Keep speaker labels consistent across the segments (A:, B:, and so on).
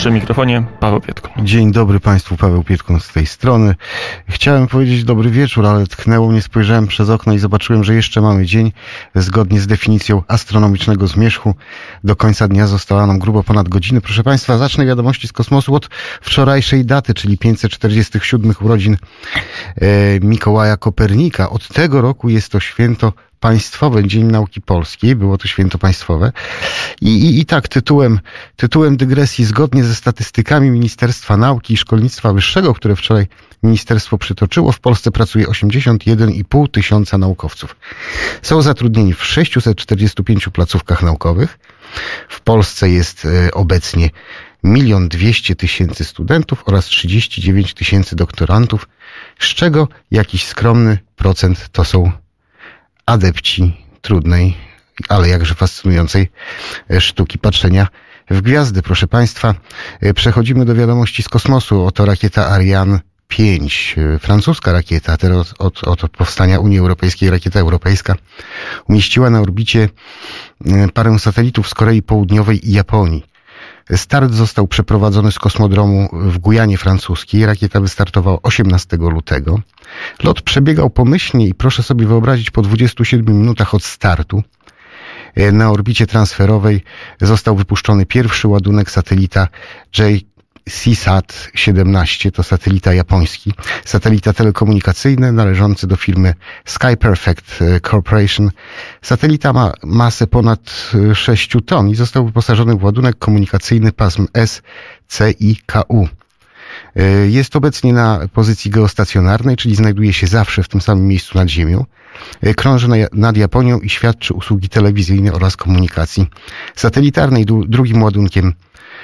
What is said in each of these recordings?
A: Przy mikrofonie Paweł Pietkun.
B: Dzień dobry Państwu, Paweł Pietkun z tej strony. Chciałem powiedzieć dobry wieczór, ale tknęło mnie, spojrzałem przez okno i zobaczyłem, że jeszcze mamy dzień. Zgodnie z definicją astronomicznego zmierzchu do końca dnia została nam grubo ponad godziny. Proszę Państwa, zacznę wiadomości z kosmosu od wczorajszej daty, czyli 547 urodzin Mikołaja Kopernika. Od tego roku jest to święto państwowe, Dzień Nauki Polskiej, było to święto państwowe. I tak tytułem dygresji, zgodnie ze statystykami Ministerstwa Nauki i Szkolnictwa Wyższego, które wczoraj ministerstwo przytoczyło, w Polsce pracuje 81,5 tysiąca naukowców. Są zatrudnieni w 645 placówkach naukowych. W Polsce jest obecnie 1 200 000 studentów oraz 39 000 doktorantów, z czego jakiś skromny procent to są adepci trudnej, ale jakże fascynującej sztuki patrzenia w gwiazdy. Proszę Państwa, przechodzimy do wiadomości z kosmosu. Oto rakieta Ariane 5, francuska rakieta, teraz od powstania Unii Europejskiej, rakieta europejska, umieściła na orbicie parę satelitów z Korei Południowej i Japonii. Start został przeprowadzony z kosmodromu w Gujanie francuskiej. Rakieta wystartowała 18 lutego. Lot przebiegał pomyślnie i proszę sobie wyobrazić, po 27 minutach od startu na orbicie transferowej został wypuszczony pierwszy ładunek satelita JCSat-17, to satelita japoński, satelita telekomunikacyjny należący do firmy Sky Perfect Corporation. Satelita ma masę ponad 6 ton i został wyposażony w ładunek komunikacyjny pasm SCIKU. Jest obecnie na pozycji geostacjonarnej, czyli znajduje się zawsze w tym samym miejscu nad Ziemią. Krąży nad Japonią i świadczy usługi telewizyjne oraz komunikacji satelitarnej. Drugim ładunkiem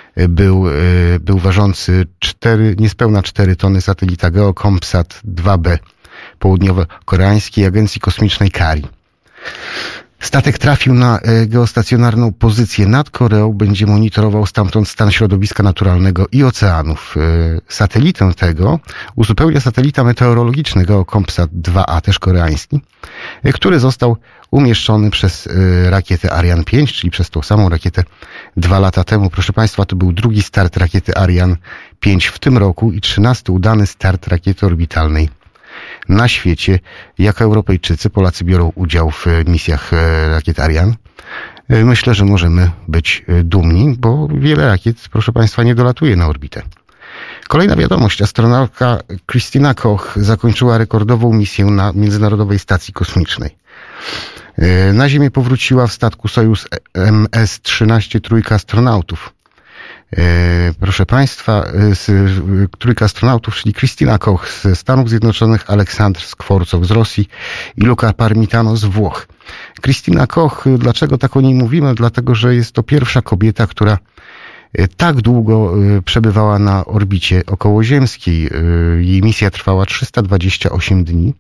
B: był ważący niespełna 4 tony satelita GeoCombSat 2B południowo-koreańskiej agencji kosmicznej KARI. Statek trafił na geostacjonarną pozycję nad Koreą, będzie monitorował stamtąd stan środowiska naturalnego i oceanów. Satelitę tego uzupełnia satelita meteorologiczny GeoCombSat 2A, też koreański, który został umieszczony przez rakietę Ariane 5, czyli przez tą samą rakietę 2 lata temu. Proszę Państwa, to był drugi start rakiety Ariane 5 w tym roku i 13 udany start rakiety orbitalnej na świecie. Jako Europejczycy, Polacy biorą udział w misjach rakiet Ariane. Myślę, że możemy być dumni, bo wiele rakiet, proszę Państwa, nie dolatuje na orbitę. Kolejna wiadomość. Astronautka Christina Koch zakończyła rekordową misję na Międzynarodowej Stacji Kosmicznej. Na Ziemię powróciła w statku Sojus MS-13 trójka astronautów. Proszę Państwa, trójka astronautów, czyli Christina Koch ze Stanów Zjednoczonych, Aleksandr Skworcow z Rosji i Luca Parmitano z Włoch. Christina Koch, dlaczego tak o niej mówimy? Dlatego, że jest to pierwsza kobieta, która tak długo przebywała na orbicie okołoziemskiej. Jej misja trwała 328 dni.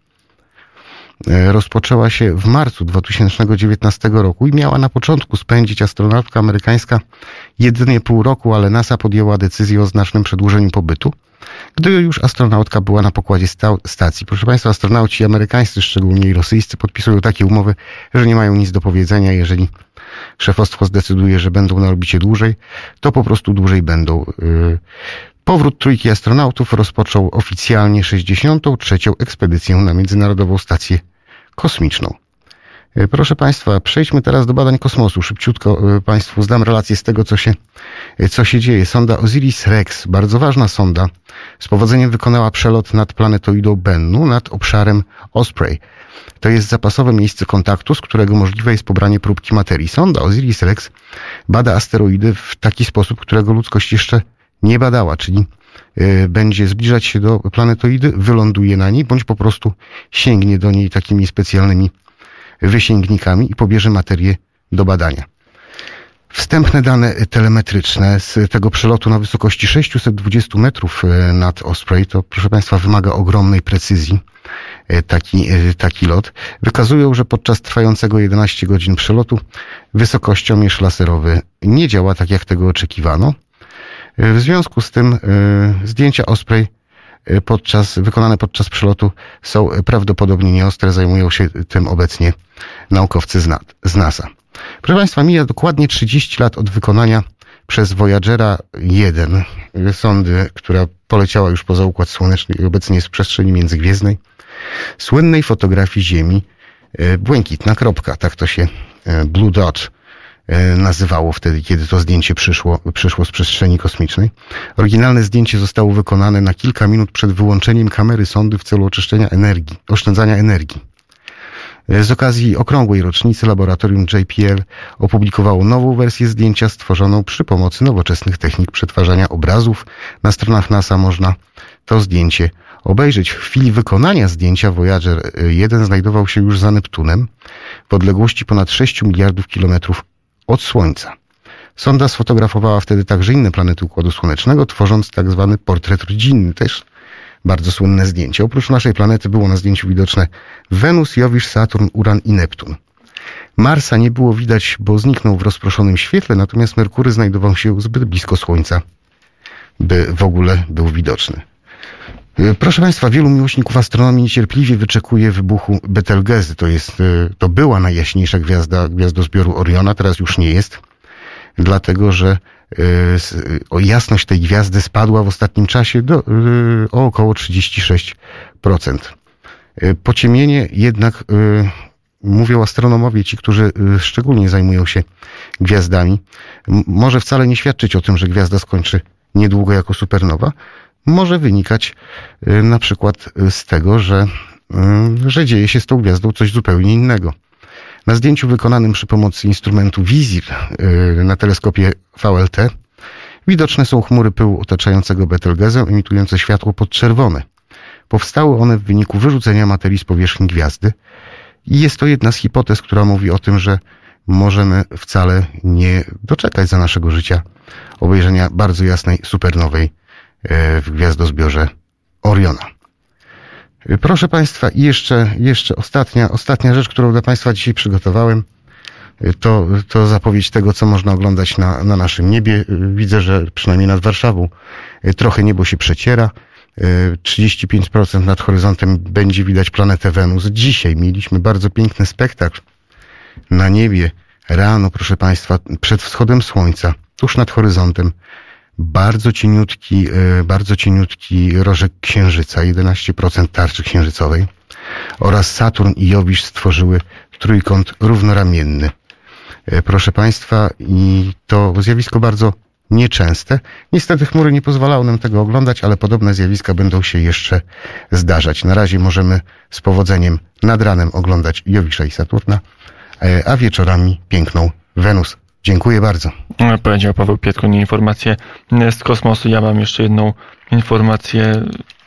B: Rozpoczęła się w marcu 2019 roku i miała na początku spędzić astronautka amerykańska jedynie pół roku, ale NASA podjęła decyzję o znacznym przedłużeniu pobytu, gdy już astronautka była na pokładzie stacji. Proszę Państwa, astronauci amerykańscy, szczególnie i rosyjscy, podpisują takie umowy, że nie mają nic do powiedzenia. Jeżeli szefostwo zdecyduje, że będą na orbicie dłużej, to po prostu dłużej będą. Powrót trójki astronautów rozpoczął oficjalnie 63. ekspedycję na Międzynarodową Stację Kosmiczną. Proszę Państwa, przejdźmy teraz do badań kosmosu. Szybciutko Państwu zdam relację z tego, co się dzieje. Sonda OSIRIS-REx, bardzo ważna sonda, z powodzeniem wykonała przelot nad planetoidą Bennu, nad obszarem Osprey. To jest zapasowe miejsce kontaktu, z którego możliwe jest pobranie próbki materii. Sonda OSIRIS-REx bada asteroidy w taki sposób, którego ludzkość jeszcze nie badała, czyli będzie zbliżać się do planetoidy, wyląduje na niej, bądź po prostu sięgnie do niej takimi specjalnymi wysięgnikami i pobierze materię do badania. Wstępne dane telemetryczne z tego przelotu na wysokości 620 metrów nad Osprey, to proszę Państwa wymaga ogromnej precyzji taki lot, wykazują, że podczas trwającego 11 godzin przelotu wysokościomierz laserowy nie działa tak, jak tego oczekiwano. W związku z tym zdjęcia Osprey wykonane podczas przelotu są prawdopodobnie nieostre. Zajmują się tym obecnie naukowcy z NASA. Proszę Państwa, mija dokładnie 30 lat od wykonania przez Voyagera 1, sondy, która poleciała już poza Układ Słoneczny i obecnie jest w przestrzeni międzygwiezdnej, słynnej fotografii Ziemi błękitna kropka, tak to się Blue Dot nazywało wtedy, kiedy to zdjęcie przyszło z przestrzeni kosmicznej. Oryginalne zdjęcie zostało wykonane na kilka minut przed wyłączeniem kamery sondy w celu oszczędzania energii. Z okazji okrągłej rocznicy laboratorium JPL opublikowało nową wersję zdjęcia stworzoną przy pomocy nowoczesnych technik przetwarzania obrazów. Na stronach NASA można to zdjęcie obejrzeć. W chwili wykonania zdjęcia Voyager 1 znajdował się już za Neptunem w odległości ponad 6 miliardów kilometrów od Słońca. Sonda sfotografowała wtedy także inne planety Układu Słonecznego, tworząc tak zwany portret rodzinny, też bardzo słynne zdjęcie. Oprócz naszej planety było na zdjęciu widoczne Wenus, Jowisz, Saturn, Uran i Neptun. Marsa nie było widać, bo zniknął w rozproszonym świetle, natomiast Merkury znajdował się zbyt blisko Słońca, by w ogóle był widoczny. Proszę Państwa, wielu miłośników astronomii niecierpliwie wyczekuje wybuchu Betelgezy. To była najjaśniejsza gwiazda gwiazdozbioru Oriona, teraz już nie jest, dlatego że jasność tej gwiazdy spadła w ostatnim czasie o około 36%. Pociemnienie jednak, mówią astronomowie, ci, którzy szczególnie zajmują się gwiazdami, może wcale nie świadczyć o tym, że gwiazda skończy niedługo jako supernowa. Może wynikać na przykład z tego, że dzieje się z tą gwiazdą coś zupełnie innego. Na zdjęciu wykonanym przy pomocy instrumentu Vizir na teleskopie VLT widoczne są chmury pyłu otaczającego Betelgezę, emitujące światło podczerwone. Powstały one w wyniku wyrzucenia materii z powierzchni gwiazdy i jest to jedna z hipotez, która mówi o tym, że możemy wcale nie doczekać za naszego życia obejrzenia bardzo jasnej supernowej w gwiazdozbiorze Oriona. Proszę Państwa, i jeszcze ostatnia rzecz, którą dla Państwa dzisiaj przygotowałem, to zapowiedź tego, co można oglądać na naszym niebie. Widzę, że przynajmniej nad Warszawą trochę niebo się przeciera. 35% nad horyzontem będzie widać planetę Wenus. Dzisiaj mieliśmy bardzo piękny spektakl na niebie. Rano, proszę Państwa, przed wschodem słońca, tuż nad horyzontem, bardzo cieniutki rożek księżyca, 11% tarczy księżycowej, oraz Saturn i Jowisz stworzyły trójkąt równoramienny. Proszę Państwa, i to zjawisko bardzo nieczęste. Niestety chmury nie pozwalały nam tego oglądać, ale podobne zjawiska będą się jeszcze zdarzać. Na razie możemy z powodzeniem nad ranem oglądać Jowisza i Saturna, a wieczorami piękną Wenus. Dziękuję bardzo.
A: Powiedział Paweł Pietkoń, informacje z kosmosu. Ja mam jeszcze jedną informację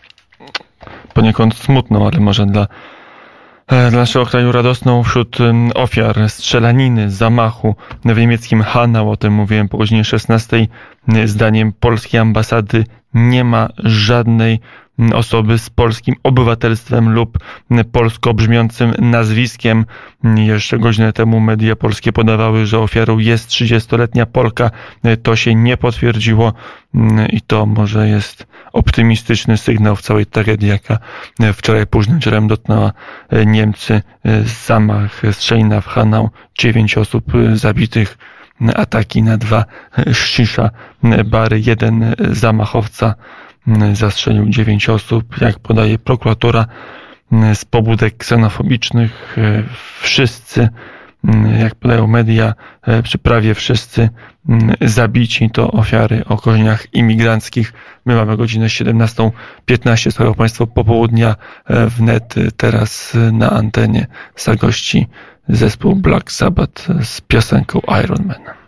A: poniekąd smutną, ale może dla naszego kraju radosną. Wśród ofiar strzelaniny, zamachu w niemieckim Hanau, o tym mówiłem po godzinie 16, zdaniem polskiej ambasady nie ma żadnej osoby z polskim obywatelstwem lub polsko brzmiącym nazwiskiem. Jeszcze godzinę temu media polskie podawały, że ofiarą jest 30-letnia Polka. To się nie potwierdziło i to może jest optymistyczny sygnał w całej tragedii, jaka wczoraj późnym wieczorem dotknęła Niemcy. Zamach, strzelina w Hanau, 9 osób zabitych, ataki na 2 szysza bary, 1 zamachowca zastrzelił 9 osób. Jak podaje prokuratura, z pobudek ksenofobicznych wszyscy, jak podają media, czy prawie wszyscy zabici to ofiary o korzeniach imigranckich. My mamy godzinę 17:15, słuchają Państwo popołudnia wnet. Teraz na antenie zagości zespół Black Sabbath z piosenką Iron Man.